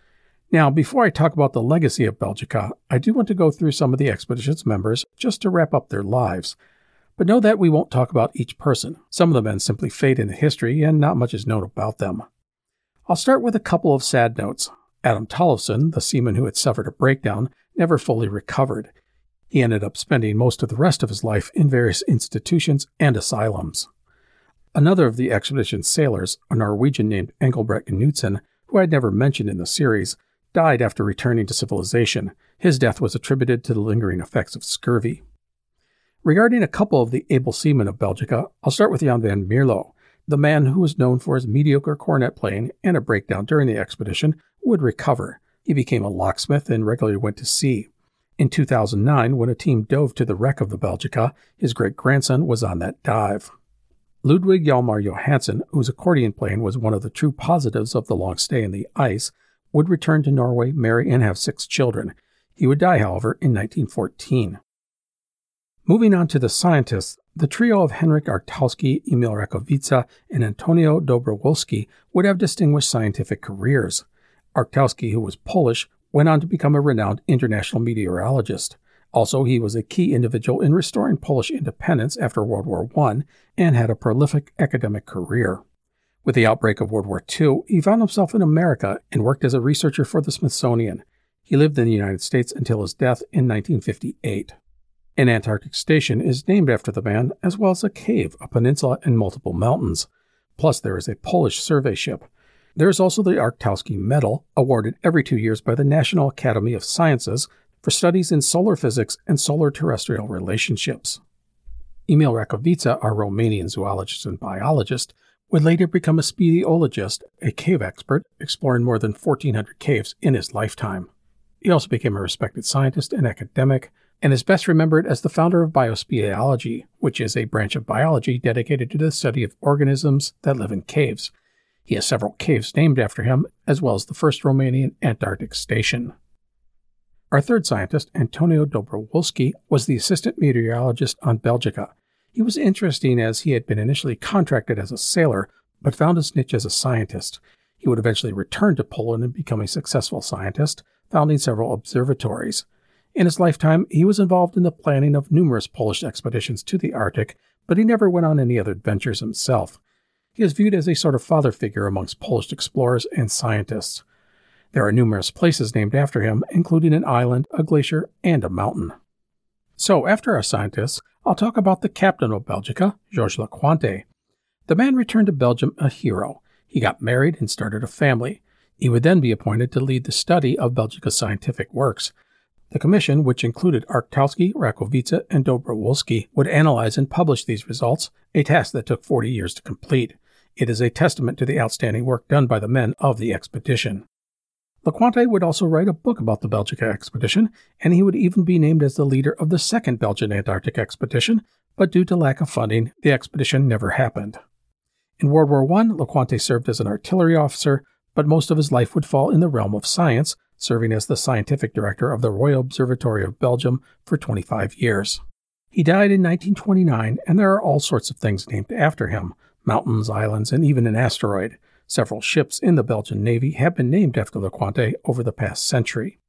Now, before I talk about the legacy of Belgica, I do want to go through some of the expedition's members just to wrap up their lives. But know that we won't talk about each person. Some of the men simply fade into history and not much is known about them. I'll start with a couple of sad notes. Adam Tollefson, the seaman who had suffered a breakdown, never fully recovered. He ended up spending most of the rest of his life in various institutions and asylums. Another of the expedition's sailors, a Norwegian named Engelbrekt Knudsen, who I had never mentioned in the series, died after returning to civilization. His death was attributed to the lingering effects of scurvy. Regarding a couple of the able seamen of Belgica, I'll start with Jan van Mierlo. The man who was known for his mediocre cornet playing and a breakdown during the expedition would recover. He became a locksmith and regularly went to sea. In 2009, when a team dove to the wreck of the Belgica, his great-grandson was on that dive. Ludwig Hjalmar Johansen, whose accordion playing was one of the true positives of the long stay in the ice, would return to Norway, marry, and have 6 children. He would die, however, in 1914. Moving on to the scientists, the trio of Henrik Arctowski, Emil Rakovica, and Antonio Dobrowolski would have distinguished scientific careers. Arctowski, who was Polish, went on to become a renowned international meteorologist. Also, he was a key individual in restoring Polish independence after World War I and had a prolific academic career. With the outbreak of World War II, he found himself in America and worked as a researcher for the Smithsonian. He lived in the United States until his death in 1958. An Antarctic station is named after the man, as well as a cave, a peninsula, and multiple mountains. Plus, there is a Polish survey ship. There is also the Arctowski Medal, awarded every 2 years by the National Academy of Sciences for studies in solar physics and solar-terrestrial relationships. Emil Rakovica, a Romanian zoologist and biologist, would later become a speleologist, a cave expert, exploring more than 1,400 caves in his lifetime. He also became a respected scientist and academic, and is best remembered as the founder of biospeleology, which is a branch of biology dedicated to the study of organisms that live in caves. He has several caves named after him, as well as the first Romanian Antarctic station. Our third scientist, Antonio Dobrowolski, was the assistant meteorologist on Belgica. He was interesting as he had been initially contracted as a sailor, but found his niche as a scientist. He would eventually return to Poland and become a successful scientist, founding several observatories. In his lifetime, he was involved in the planning of numerous Polish expeditions to the Arctic, but he never went on any other adventures himself. He is viewed as a sort of father figure amongst Polish explorers and scientists. There are numerous places named after him, including an island, a glacier, and a mountain. So, after our scientists, I'll talk about the captain of Belgica, Georges Lecointre. The man returned to Belgium a hero. He got married and started a family. He would then be appointed to lead the study of Belgica's scientific works. The commission, which included Arctowski, Rakowice, and Dobrowolski, would analyze and publish these results, a task that took 40 years to complete. It is a testament to the outstanding work done by the men of the expedition. Lecointre would also write a book about the Belgica expedition, and he would even be named as the leader of the second Belgian Antarctic expedition, but due to lack of funding, the expedition never happened. In World War I, Lecointre served as an artillery officer, but most of his life would fall in the realm of science, serving as the scientific director of the Royal Observatory of Belgium for 25 years. He died in 1929, and there are all sorts of things named after him: mountains, islands, and even an asteroid. Several ships in the Belgian Navy have been named after Lecointre over the past century.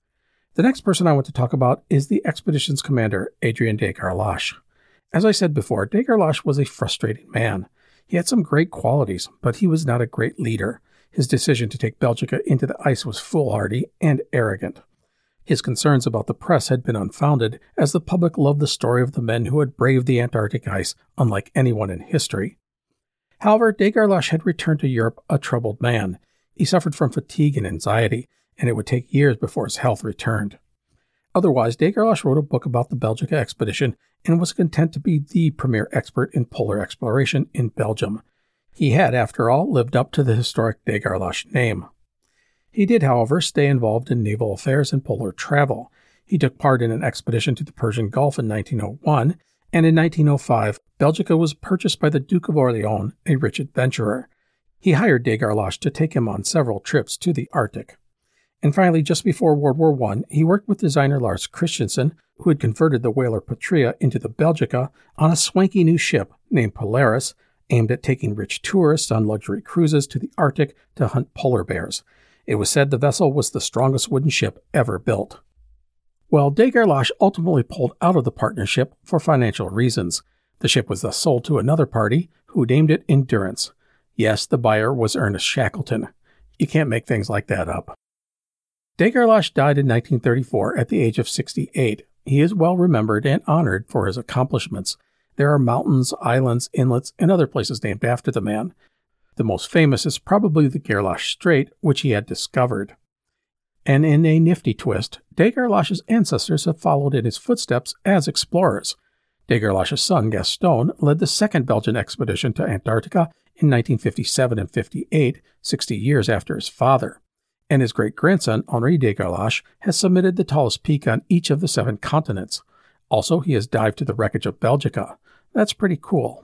The next person I want to talk about is the expedition's commander, Adrien de Gerlache. As I said before, de Gerlache was a frustrating man. He had some great qualities, but he was not a great leader. His decision to take Belgica into the ice was foolhardy and arrogant. His concerns about the press had been unfounded, as the public loved the story of the men who had braved the Antarctic ice unlike anyone in history. However, de Gerlache had returned to Europe a troubled man. He suffered from fatigue and anxiety, and it would take years before his health returned. Otherwise, de Gerlache wrote a book about the Belgica expedition and was content to be the premier expert in polar exploration in Belgium. He had, after all, lived up to the historic de Gerlache name. He did, however, stay involved in naval affairs and polar travel. He took part in an expedition to the Persian Gulf in 1901, and in 1905, Belgica was purchased by the Duke of Orleans, a rich adventurer. He hired de Gerlache to take him on several trips to the Arctic. And finally, just before World War I, he worked with designer Lars Christensen, who had converted the whaler Patria into the Belgica, on a swanky new ship named Polaris, aimed at taking rich tourists on luxury cruises to the Arctic to hunt polar bears. It was said the vessel was the strongest wooden ship ever built. Well, de Gerlache ultimately pulled out of the partnership for financial reasons. The ship was thus sold to another party, who named it Endurance. Yes, the buyer was Ernest Shackleton. You can't make things like that up. De Gerlache died in 1934 at the age of 68. He is well remembered and honored for his accomplishments. There are mountains, islands, inlets, and other places named after the man. The most famous is probably the Gerlache Strait, which he had discovered. And in a nifty twist, de Gerlache's ancestors have followed in his footsteps as explorers. De Gerlache's son, Gaston, led the second Belgian expedition to Antarctica in 1957 and 58, 60 years after his father. And his great-grandson, Henri de Gerlache, has summited the tallest peak on each of the 7 continents. Also, he has dived to the wreckage of Belgica. That's pretty cool.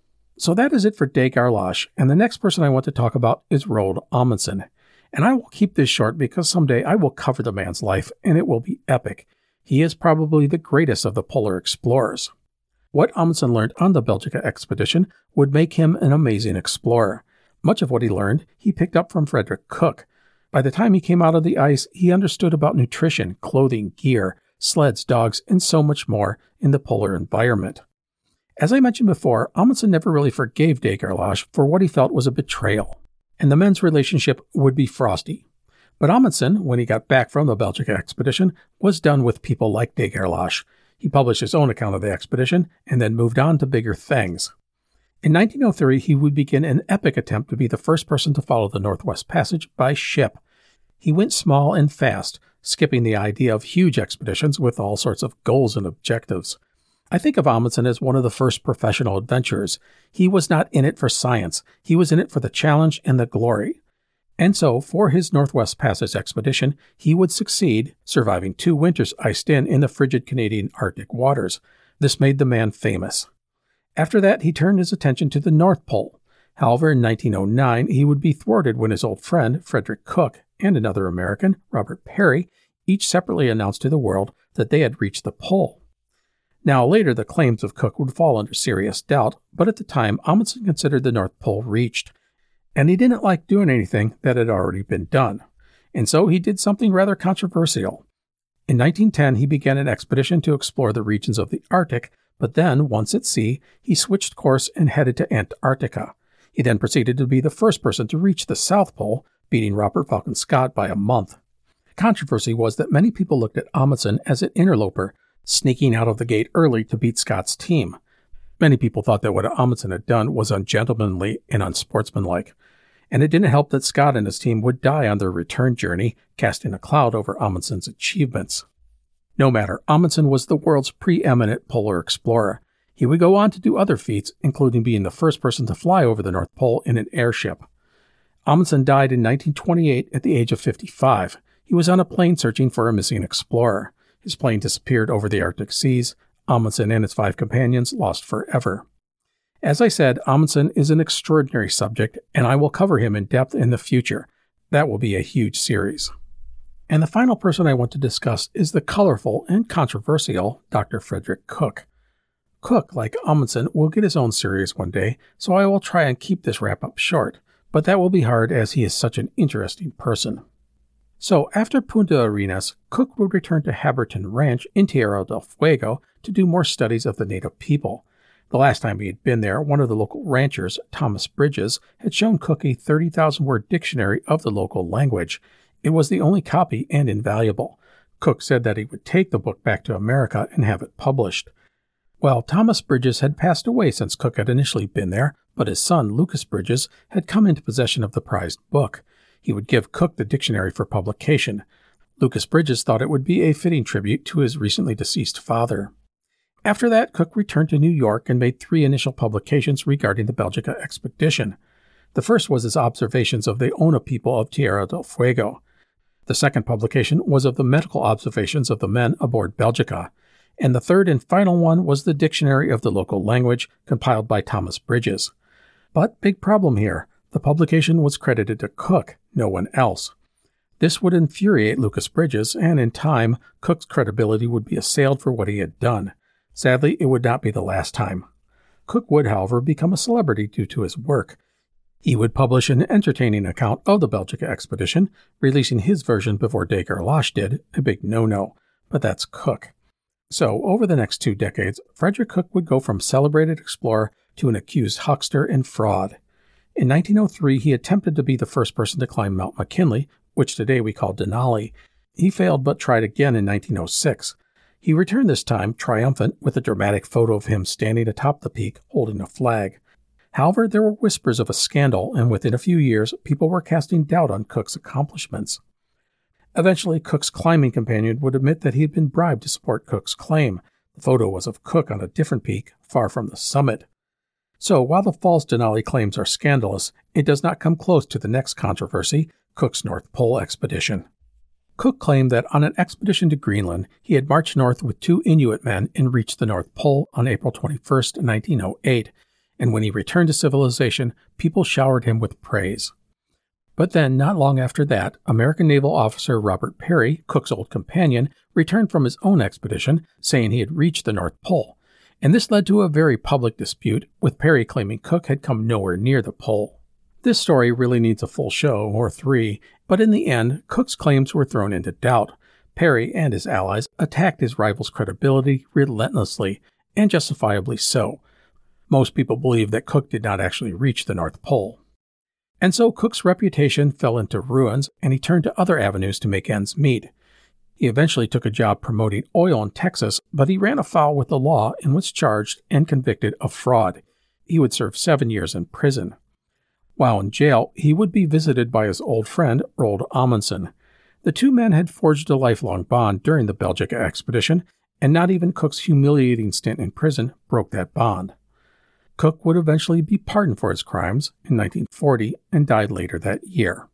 So that is it for de Gerlache, and the next person I want to talk about is Roald Amundsen. And I will keep this short because someday I will cover the man's life, and it will be epic. He is probably the greatest of the polar explorers. What Amundsen learned on the Belgica expedition would make him an amazing explorer. Much of what he learned, he picked up from Frederick Cook. By the time he came out of the ice, he understood about nutrition, clothing, gear, sleds, dogs, and so much more in the polar environment. As I mentioned before, Amundsen never really forgave de Gerlache for what he felt was a betrayal, and the men's relationship would be frosty. But Amundsen, when he got back from the Belgica expedition, was done with people like de Gerlache. He published his own account of the expedition and then moved on to bigger things. In 1903, he would begin an epic attempt to be the first person to follow the Northwest Passage by ship. He went small and fast, skipping the idea of huge expeditions with all sorts of goals and objectives. I think of Amundsen as one of the first professional adventurers. He was not in it for science. He was in it for the challenge and the glory. And so, for his Northwest Passage expedition, he would succeed, surviving 2 winters iced in the frigid Canadian Arctic waters. This made the man famous. After that, he turned his attention to the North Pole. However, in 1909, he would be thwarted when his old friend, Frederick Cook, and another American, Robert Peary, each separately announced to the world that they had reached the pole. Now, later, the claims of Cook would fall under serious doubt, but at the time, Amundsen considered the North Pole reached, and he didn't like doing anything that had already been done. And so he did something rather controversial. In 1910, he began an expedition to explore the regions of the Arctic, but then, once at sea, he switched course and headed to Antarctica. He then proceeded to be the first person to reach the South Pole, beating Robert Falcon Scott by a month. The controversy was that many people looked at Amundsen as an interloper, sneaking out of the gate early to beat Scott's team. Many people thought that what Amundsen had done was ungentlemanly and unsportsmanlike, and it didn't help that Scott and his team would die on their return journey, casting a cloud over Amundsen's achievements. No matter, Amundsen was the world's preeminent polar explorer. He would go on to do other feats, including being the first person to fly over the North Pole in an airship. Amundsen died in 1928 at the age of 55. He was on a plane searching for a missing explorer. His plane disappeared over the Arctic seas. Amundsen and his 5 companions lost forever. As I said, Amundsen is an extraordinary subject, and I will cover him in depth in the future. That will be a huge series. And the final person I want to discuss is the colorful and controversial Dr. Frederick Cook. Cook, like Amundsen, will get his own series one day, so I will try and keep this wrap-up short, but that will be hard as he is such an interesting person. So, after Punta Arenas, Cook would return to Haberton Ranch in Tierra del Fuego to do more studies of the native people. The last time he had been there, one of the local ranchers, Thomas Bridges, had shown Cook a 30,000-word dictionary of the local language. It was the only copy and invaluable. Cook said that he would take the book back to America and have it published. Well, Thomas Bridges had passed away since Cook had initially been there, but his son, Lucas Bridges, had come into possession of the prized book. He would give Cook the dictionary for publication. Lucas Bridges thought it would be a fitting tribute to his recently deceased father. After that, Cook returned to New York and made 3 initial publications regarding the Belgica expedition. The first was his observations of the Ona people of Tierra del Fuego. The second publication was of the medical observations of the men aboard Belgica. And the third and final one was the Dictionary of the Local Language, compiled by Thomas Bridges. But big problem here. The publication was credited to Cook, no one else. This would infuriate Lucas Bridges, and in time, Cook's credibility would be assailed for what he had done. Sadly, it would not be the last time. Cook would, however, become a celebrity due to his work. He would publish an entertaining account of the Belgica expedition, releasing his version before de Gerlache did, a big no-no, but that's Cook. So, over the next 2 decades, Frederick Cook would go from celebrated explorer to an accused huckster and fraud. In 1903, he attempted to be the first person to climb Mount McKinley, which today we call Denali. He failed but tried again in 1906. He returned this time triumphant with a dramatic photo of him standing atop the peak holding a flag. However, there were whispers of a scandal, and within a few years, people were casting doubt on Cook's accomplishments. Eventually, Cook's climbing companion would admit that he had been bribed to support Cook's claim. The photo was of Cook on a different peak, far from the summit. So, while the false Denali claims are scandalous, it does not come close to the next controversy, Cook's North Pole expedition. Cook claimed that on an expedition to Greenland, he had marched north with 2 Inuit men and reached the North Pole on April 21, 1908, and when he returned to civilization, people showered him with praise. But then, not long after that, American naval officer Robert Peary, Cook's old companion, returned from his own expedition, saying he had reached the North Pole. And this led to a very public dispute, with Peary claiming Cook had come nowhere near the pole. This story really needs a full show, or 3, but in the end, Cook's claims were thrown into doubt. Peary and his allies attacked his rival's credibility relentlessly, and justifiably so. Most people believe that Cook did not actually reach the North Pole. And so Cook's reputation fell into ruins, and he turned to other avenues to make ends meet. He eventually took a job promoting oil in Texas, but he ran afoul with the law and was charged and convicted of fraud. He would serve 7 years in prison. While in jail, he would be visited by his old friend, Roald Amundsen. The 2 men had forged a lifelong bond during the Belgica expedition, and not even Cook's humiliating stint in prison broke that bond. Cook would eventually be pardoned for his crimes in 1940 and died later that year.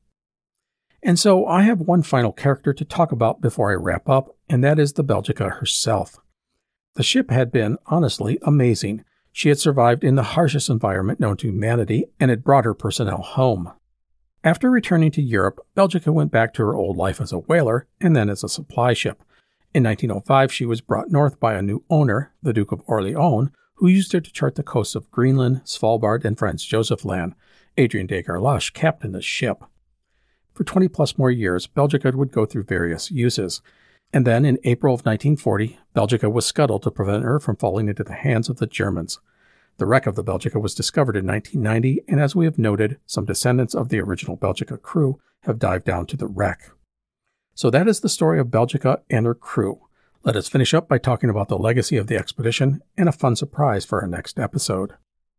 And so I have one final character to talk about before I wrap up, and that is the Belgica herself. The ship had been, honestly, amazing. She had survived in the harshest environment known to humanity and had brought her personnel home. After returning to Europe, Belgica went back to her old life as a whaler and then as a supply ship. In 1905, she was brought north by a new owner, the Duke of Orleans, who used her to chart the coasts of Greenland, Svalbard, and Franz Josef Land. Adrian de Gerlache captained the ship. For 20-plus more years, Belgica would go through various uses. And then, in April of 1940, Belgica was scuttled to prevent her from falling into the hands of the Germans. The wreck of the Belgica was discovered in 1990, and as we have noted, some descendants of the original Belgica crew have dived down to the wreck. So that is the story of Belgica and her crew. Let us finish up by talking about the legacy of the expedition and a fun surprise for our next episode.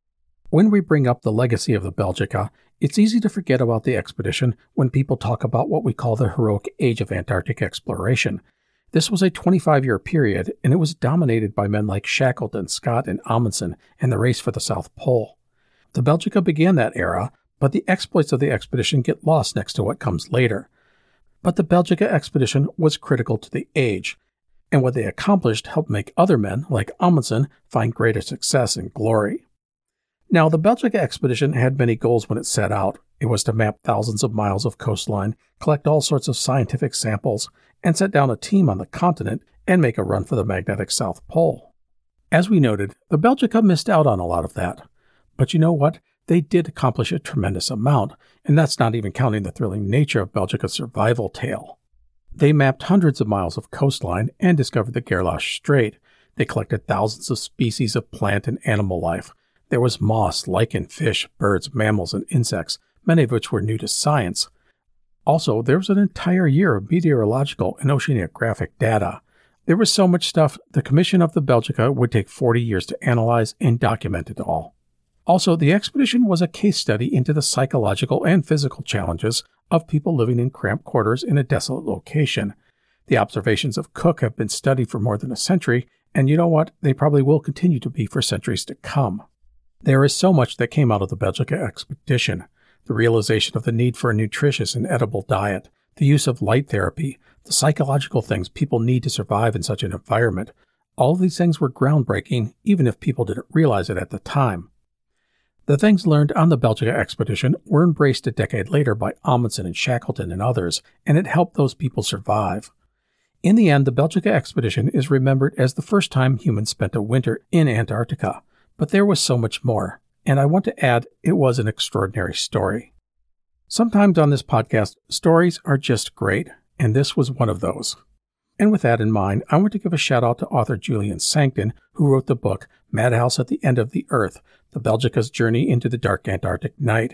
When we bring up the legacy of the Belgica, it's easy to forget about the expedition when people talk about what we call the heroic age of Antarctic exploration. This was a 25-year period, and it was dominated by men like Shackleton, Scott, and Amundsen, and the race for the South Pole. The Belgica began that era, but the exploits of the expedition get lost next to what comes later. But the Belgica expedition was critical to the age, and what they accomplished helped make other men, like Amundsen, find greater success and glory. Now, the Belgica expedition had many goals when it set out. It was to map thousands of miles of coastline, collect all sorts of scientific samples, and set down a team on the continent and make a run for the magnetic South Pole. As we noted, the Belgica missed out on a lot of that. But you know what? They did accomplish a tremendous amount, and that's not even counting the thrilling nature of Belgica's survival tale. They mapped hundreds of miles of coastline and discovered the Gerlache Strait. They collected thousands of species of plant and animal life. There was moss, lichen, fish, birds, mammals, and insects, many of which were new to science. Also, there was an entire year of meteorological and oceanographic data. There was so much stuff, the commission of the Belgica would take 40 years to analyze and document it all. Also, the expedition was a case study into the psychological and physical challenges of people living in cramped quarters in a desolate location. The observations of Cook have been studied for more than a century, and you know what? They probably will continue to be for centuries to come. There is so much that came out of the Belgica expedition. The realization of the need for a nutritious and edible diet, the use of light therapy, the psychological things people need to survive in such an environment. All of these things were groundbreaking, even if people didn't realize it at the time. The things learned on the Belgica expedition were embraced a decade later by Amundsen and Shackleton and others, and it helped those people survive. In the end, the Belgica expedition is remembered as the first time humans spent a winter in Antarctica. But there was so much more, and I want to add it was an extraordinary story. Sometimes on this podcast, stories are just great, and this was one of those. And with that in mind, I want to give a shout out to author Julian Sancton, who wrote the book Madhouse at the End of the Earth, The Belgica's Journey into the Dark Antarctic Night.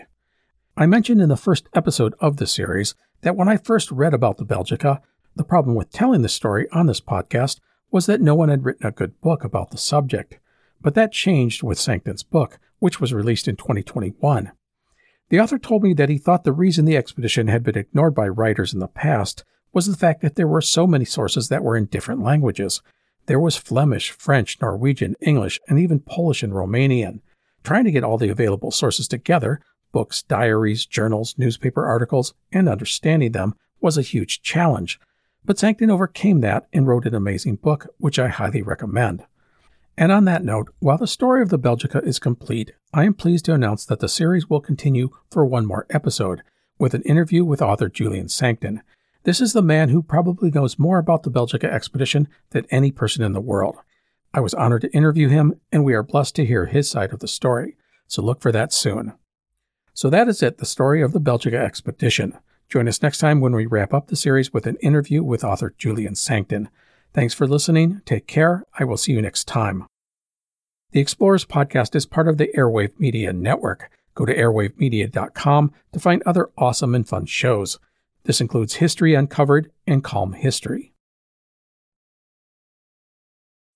I mentioned in the first episode of the series that when I first read about the Belgica, the problem with telling the story on this podcast was that no one had written a good book about the subject. But that changed with Sancton's book, which was released in 2021. The author told me that he thought the reason the expedition had been ignored by writers in the past was the fact that there were so many sources that were in different languages. There was Flemish, French, Norwegian, English, and even Polish and Romanian. Trying to get all the available sources together, books, diaries, journals, newspaper articles, and understanding them was a huge challenge. But Sancton overcame that and wrote an amazing book, which I highly recommend. And on that note, while the story of the Belgica is complete, I am pleased to announce that the series will continue for one more episode, with an interview with author Julian Sancton. This is the man who probably knows more about the Belgica expedition than any person in the world. I was honored to interview him, and we are blessed to hear his side of the story, so look for that soon. So that is it, the story of the Belgica expedition. Join us next time when we wrap up the series with an interview with author Julian Sancton. Thanks for listening. Take care. I will see you next time. The Explorers Podcast is part of the Airwave Media Network. Go to airwavemedia.com to find other awesome and fun shows. This includes History Uncovered and Calm History.